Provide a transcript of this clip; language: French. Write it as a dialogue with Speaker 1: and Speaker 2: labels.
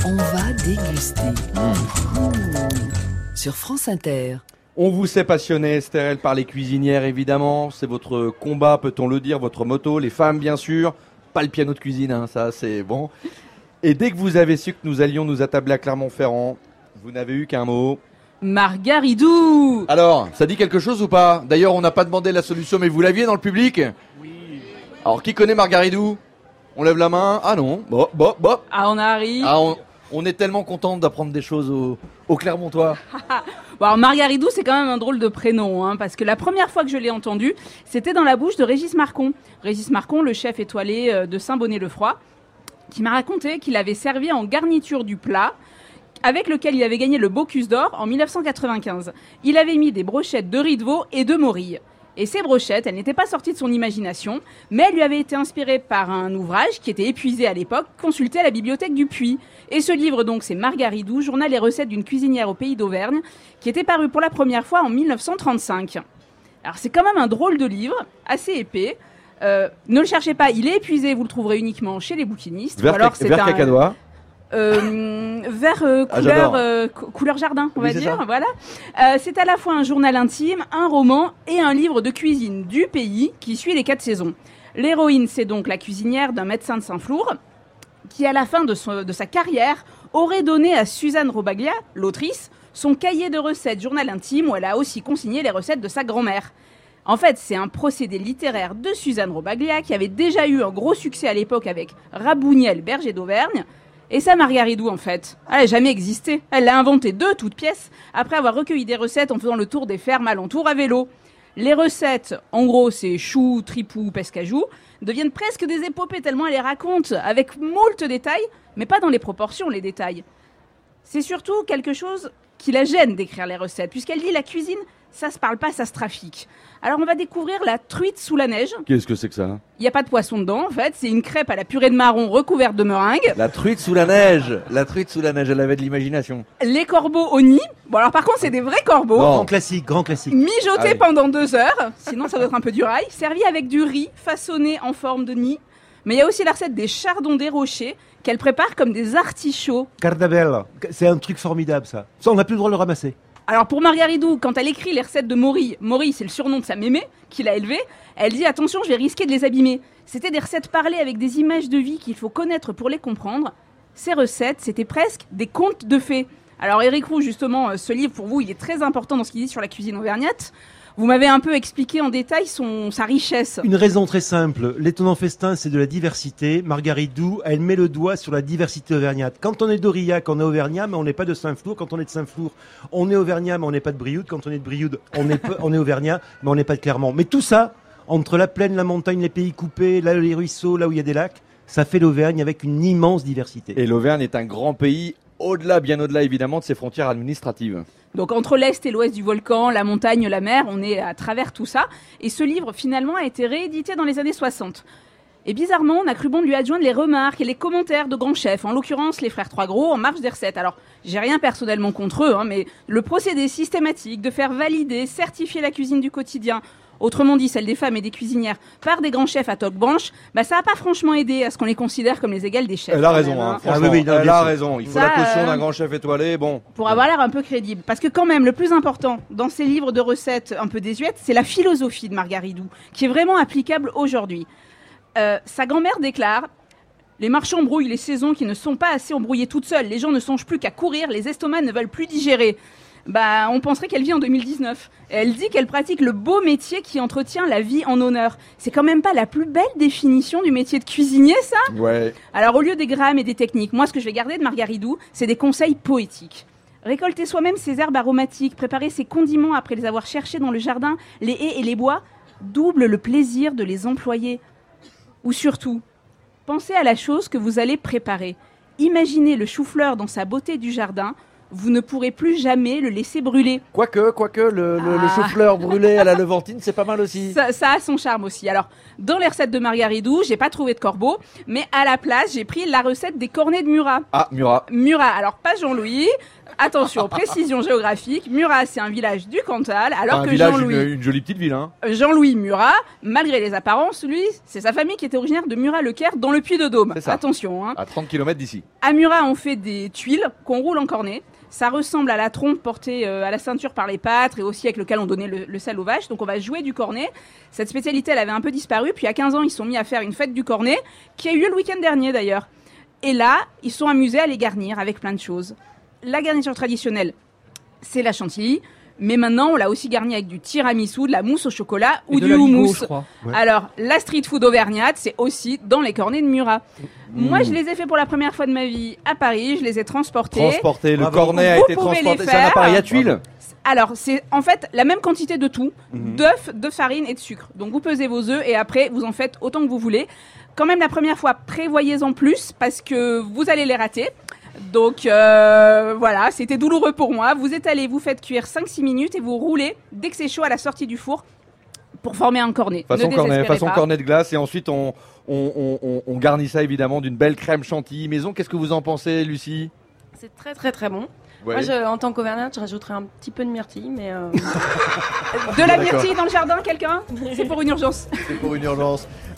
Speaker 1: On va déguster. Sur France Inter.
Speaker 2: On vous sait passionné, Esther, par les cuisinières évidemment. C'est votre combat, peut-on le dire, votre motto. Les femmes, bien sûr. Pas le piano de cuisine, hein, ça c'est bon. Et dès que vous avez su que nous allions nous attabler à Clermont-Ferrand, vous n'avez eu qu'un mot.
Speaker 3: Margaridou.
Speaker 2: Alors, ça dit quelque chose ou pas? D'ailleurs, on n'a pas demandé la solution, mais vous l'aviez dans le public? Oui. Alors, qui connaît Margaridou? On lève la main. Ah non. Bon.
Speaker 3: Ah, on arrive.
Speaker 2: Ah, on est tellement content d'apprendre des choses au Clermontois.
Speaker 3: Bon, alors Margaridou, c'est quand même un drôle de prénom, hein, parce que la première fois que je l'ai entendu, c'était dans la bouche de Régis Marcon. Régis Marcon, le chef étoilé de Saint-Bonnet-le-Froid, qui m'a raconté qu'il avait servi en garniture du plat avec lequel il avait gagné le Bocuse d'Or en 1995. Il avait mis des brochettes de riz de veau et de morille. Et ces brochettes, elles n'étaient pas sorties de son imagination, mais elles lui avaient été inspirées par un ouvrage qui était épuisé à l'époque, consulté à la bibliothèque du Puy. Et ce livre, donc, c'est Margaridou, journal et recettes d'une cuisinière au pays d'Auvergne, qui était paru pour la première fois en 1935. Alors, c'est quand même un drôle de livre, assez épais. Ne le cherchez pas, il est épuisé, vous le trouverez uniquement chez les bouquinistes.
Speaker 2: Vert cacadois.
Speaker 3: Couleur jardin, on va dire.
Speaker 2: Ça.
Speaker 3: Voilà. C'est à la fois un journal intime, un roman et un livre de cuisine du pays qui suit les 4 saisons. L'héroïne, c'est donc la cuisinière d'un médecin de Saint-Flour qui, à la fin de sa carrière, aurait donné à Suzanne Robaglia, l'autrice, son cahier de recettes journal intime où elle a aussi consigné les recettes de sa grand-mère. En fait, c'est un procédé littéraire de Suzanne Robaglia qui avait déjà eu un gros succès à l'époque avec Rabouniel, berger d'Auvergne. Et ça, Margaridou, en fait, elle n'a jamais existé. Elle l'a inventé de toutes pièces, après avoir recueilli des recettes en faisant le tour des fermes alentours à vélo. Les recettes, en gros, c'est choux, tripou, pescajou, deviennent presque des épopées tellement elle les raconte, avec moult détails, mais pas dans les proportions, les détails. C'est surtout quelque chose qui la gêne d'écrire les recettes, puisqu'elle dit la cuisine, ça se parle pas, ça se trafique. Alors on va découvrir la truite sous la neige.
Speaker 2: Qu'est-ce que c'est que ça?
Speaker 3: Il n'y a pas de poisson dedans, en fait. C'est une crêpe à la purée de marron recouverte de meringue.
Speaker 2: La truite sous la neige. La truite sous la neige, elle avait de l'imagination.
Speaker 3: Les corbeaux au nid. Bon, alors par contre, c'est des vrais corbeaux.
Speaker 2: Non.
Speaker 4: Grand classique.
Speaker 3: Mijotés pendant 2 heures. Sinon, ça doit être un peu du rail. Servi avec du riz façonné en forme de nid. Mais il y a aussi la recette des chardons des rochers qu'elle prépare comme des artichauts.
Speaker 4: Cardabelle. C'est un truc formidable, ça. Ça, on n'a plus le droit de le ramasser.
Speaker 3: Alors pour Margaridou, quand elle écrit les recettes de Maury, c'est le surnom de sa mémé qui l'a élevée, elle dit attention, je vais risquer de les abîmer. C'était des recettes parlées avec des images de vie qu'il faut connaître pour les comprendre. Ces recettes, c'était presque des contes de fées. Alors Éric Roux, justement, ce livre pour vous, il est très important dans ce qu'il dit sur la cuisine auvergnate. Vous m'avez un peu expliqué en détail sa richesse.
Speaker 4: Une raison très simple. L'étonnant festin, c'est de la diversité. Margaridou, elle met le doigt sur la diversité auvergnate. Quand on est d'Aurillac, on est auvergnat, mais on n'est pas de Saint-Flour. Quand on est de Saint-Flour, on est auvergnat, mais on n'est pas de Brioude. Quand on est de Brioude, on est auvergnat, mais on n'est pas de Clermont. Mais tout ça, entre la plaine, la montagne, les pays coupés, là, les ruisseaux, là où il y a des lacs, ça fait l'Auvergne avec une immense diversité.
Speaker 2: Et l'Auvergne est un grand pays, bien au-delà évidemment de ses frontières administratives.
Speaker 3: Donc entre l'Est et l'Ouest du volcan, la montagne, la mer, on est à travers tout ça. Et ce livre, finalement, a été réédité dans les années 60. Et bizarrement, on a cru bon de lui adjoindre les remarques et les commentaires de grands chefs, en l'occurrence les frères Trois Gros, en marge des recettes. Alors, j'ai rien personnellement contre eux, mais le procédé systématique de faire valider, certifier la cuisine du quotidien, autrement dit celle des femmes et des cuisinières, par des grands chefs à toque blanche, ça n'a pas franchement aidé à ce qu'on les considère comme les égales des chefs.
Speaker 2: Elle a raison, franchement, elle a raison. Il faut la caution d'un grand chef étoilé, bon.
Speaker 3: Pour avoir l'air un peu crédible. Parce que quand même, le plus important dans ces livres de recettes un peu désuètes, c'est la philosophie de Margaridou, qui est vraiment applicable aujourd'hui. Sa grand-mère déclare « Les marchands brouillent les saisons qui ne sont pas assez embrouillées toutes seules. Les gens ne songent plus qu'à courir, les estomacs ne veulent plus digérer. » On penserait qu'elle vit en 2019. Et elle dit qu'elle pratique le beau métier qui entretient la vie en honneur. C'est quand même pas la plus belle définition du métier de cuisinier, ça?
Speaker 2: Ouais.
Speaker 3: Alors, au lieu des grammes et des techniques, moi, ce que je vais garder de Margaridou, c'est des conseils poétiques. Récolter soi-même ses herbes aromatiques, préparer ses condiments après les avoir cherchés dans le jardin, les haies et les bois, double le plaisir de les employer. Ou surtout, pensez à la chose que vous allez préparer. Imaginez le chou-fleur dans sa beauté du jardin. Vous ne pourrez plus jamais le laisser brûler.
Speaker 2: Quoique, le chou-fleur brûlé à la levantine, c'est pas mal aussi.
Speaker 3: Ça a son charme aussi. Alors, dans les recettes de Margaridou, j'ai pas trouvé de corbeau, mais à la place, j'ai pris la recette des cornets de Murat.
Speaker 2: Ah, Murat.
Speaker 3: Murat. Alors, pas Jean-Louis, Attention, précision géographique. Murat, c'est un village du Cantal, alors
Speaker 2: un
Speaker 3: que
Speaker 2: village,
Speaker 3: Jean-Louis...
Speaker 2: une jolie petite ville. Hein.
Speaker 3: Jean-Louis Murat, malgré les apparences, lui, c'est sa famille qui était originaire de Murat-le-Caire dans le Puy-de-Dôme.
Speaker 2: C'est ça.
Speaker 3: Attention, hein.
Speaker 2: À 30 km d'ici.
Speaker 3: À Murat, on fait des tuiles qu'on roule en cornet. Ça ressemble à la trompe portée à la ceinture par les pâtres et aussi avec lequel on donnait le sel aux vaches. Donc on va jouer du cornet. Cette spécialité, elle avait un peu disparu. Puis à 15 ans, ils se sont mis à faire une fête du cornet, qui a eu lieu le week-end dernier d'ailleurs. Et là, ils sont amusés à les garnir avec plein de choses. La garniture traditionnelle, c'est la chantilly. Mais maintenant, on l'a aussi garni avec du tiramisu, de la mousse au chocolat ou du houmous.
Speaker 4: Ouais.
Speaker 3: Alors, la street food auvergnate, c'est aussi dans les cornets de Murat. Moi, je les ai fait pour la première fois de ma vie à Paris. Je les ai transportés.
Speaker 2: Le
Speaker 4: Bravo.
Speaker 2: cornet a
Speaker 3: Vous
Speaker 2: été
Speaker 3: pouvez
Speaker 2: transporté.
Speaker 3: les
Speaker 2: C'est un
Speaker 3: faire.
Speaker 2: appareil à tuiles.
Speaker 3: Alors, c'est en fait la même quantité de tout, d'œufs, de farine et de sucre. Donc, vous pesez vos œufs et après, vous en faites autant que vous voulez. Quand même, la première fois, prévoyez-en plus parce que vous allez les rater. Donc voilà, c'était douloureux pour moi. Vous étalez, vous faites cuire 5-6 minutes et vous roulez dès que c'est chaud à la sortie du four pour former un cornet.
Speaker 2: Façon
Speaker 3: Pas.
Speaker 2: cornet de glace. Et ensuite, on garnit ça évidemment d'une belle crème chantilly maison. Qu'est-ce que vous en pensez, Lucie?
Speaker 5: C'est très très très bon.
Speaker 2: Ouais.
Speaker 5: Moi, en tant qu'auvergnate, je rajouterais un petit peu de myrtille, mais
Speaker 3: De la myrtille dans le jardin, quelqu'un? C'est pour une urgence.
Speaker 2: C'est pour une urgence.